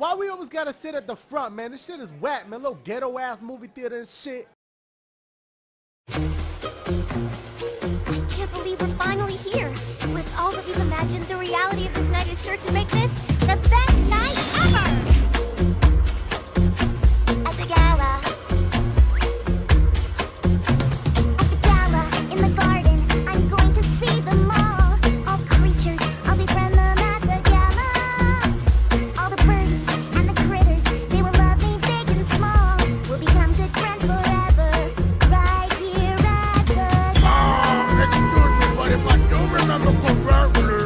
Why we always gotta sit at the front, man? This shit is whack, man. Little ghetto ass movie theater and shit. I can't believe we're finally here. With all that we've imagined, the reality of this night is sure to make this the best night ever! At the gala. At the gala, in the garden, I'm going to see them all. All creatures, I'll befriend them at the gala. All the birdies and the critters, they will love me big and small. We'll become good friends forever, right here at the gala. Excuse me, but if I do remember correctly,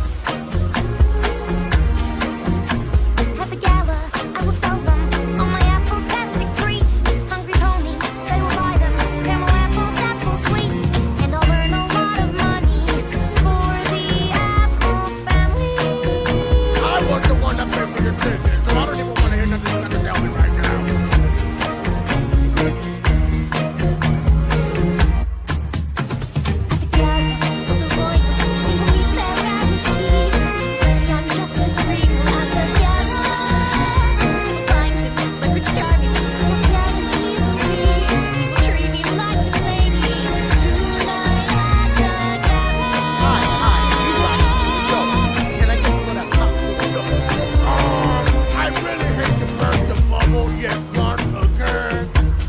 At the gala, I will sell them all my apple-tastic treats. Hungry ponies, they will buy them. Caramel apples, apple sweets, and I'll earn a lot of money for the Apple family. I was the one that paid for the ticket, so I don't even want to hear nothing you got to tell me right now. At the gala, all the royals, they will meet their rarity. See, I'm just as regal at the gala. You'll find him, my Prince Charming, to guarantee me. He will treat me like a lady tonight at the gala. You right. Yo, can I get some of that popcorn? I really hate to burst the bubble yet once again.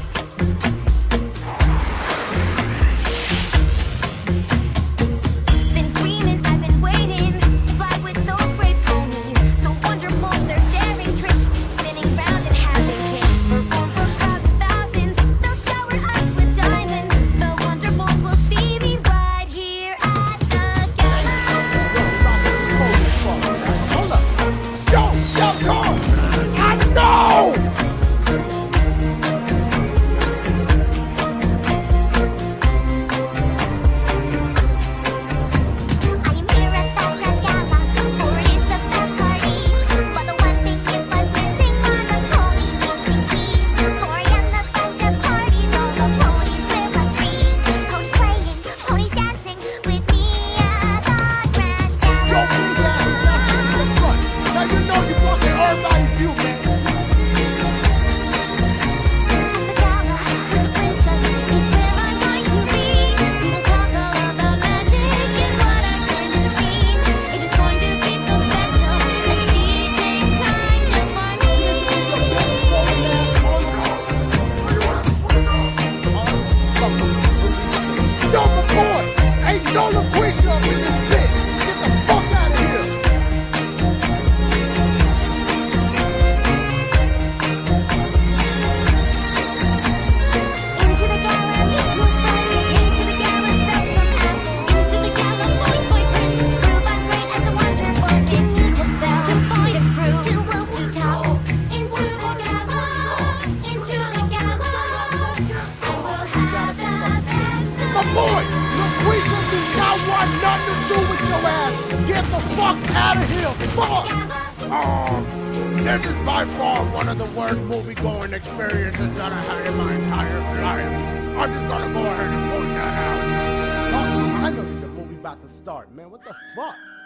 Been dreaming, I've been waiting to fly with those great ponies. The Wonderbolts, their daring tricks, spinning round and having kicks. Perform for crowds of thousands, they'll shower us with diamonds. The Wonderbolts will see me right here at the gala. Hold up. Yo, I know! I am here at the grand gala, for it is the best party. But the one thing it was missing was a pony named Twinkie. For I am the best at parties, all the ponies will agree. Ponies playing, ponies dancing with me at the grand Yo, gala. please ask me that shit in the front. Now you know you fucking everybody's view, man. At the gala, with the princess is where I'm going to be. We will talk all about magic and what I've learned and seen. It is going to be so special that she takes time just for me. Yo, my boy, ain't no LaQuisha up in this bitch. Get the fuck out of here. Into the gala, meet new friends. Into the gala, sell some apples. Into the gala, boy prince. Prove I'm great as a Wonderboy. Disney to sell, to find, to prove, to woo, to tell. Into the gala, into the gala. I will have the best My boy, LaQuisha do not want nothing to do with your ass. Get the fuck out of here. Fuck. This is by far one of the worst movie-going experiences that I had in my entire life. I'm just gonna go ahead and point that out. I know the movie about to start, man. What the fuck?